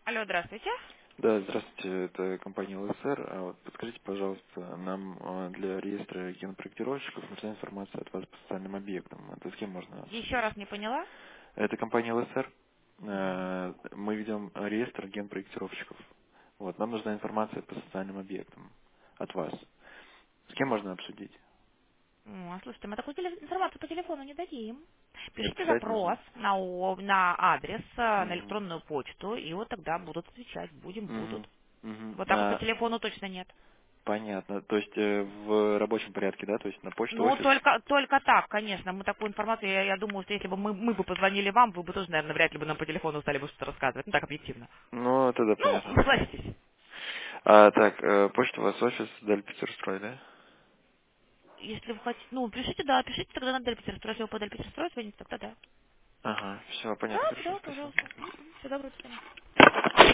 Алло, здравствуйте. Да, здравствуйте, это компания ЛСР. Вот подскажите, пожалуйста, нам для реестра генопроектировщиков нужна информация от вас по социальным объектам. Это с кем можно Еще обсудить? раз не поняла. Это компания ЛСР. Мгм. Мы ведем реестр генпроектировщиков. Вот, нам нужна информация по социальным объектам от вас. С кем можно обсудить? Слушайте, мы такую информацию по телефону не дадим. Это Пишите писать запрос нужно? на адрес, на Угу. электронную почту, и вот тогда будут отвечать. Угу. Будут. Угу. Вот так вот по телефону точно нет. Понятно. То есть в рабочем порядке, да? То есть на почту, Ну, офис? только так, конечно. Мы такую информацию, я думаю, что если бы мы бы позвонили вам, вы бы тоже, наверное, вряд ли бы нам по телефону стали бы что-то рассказывать. Ну, так объективно. Ну, тогда Ну, понятно. согласитесь. Так, почта у вас офис Дальпетерстрой, да? Если вы хотите, ну, пишите, да, пишите тогда на Дельпетерстрой, если вы по Дельпетерстрой звоните, тогда да. Ага, все, Да, понятно, хорошо, да, спасибо. пожалуйста. Все доброго, до свидания.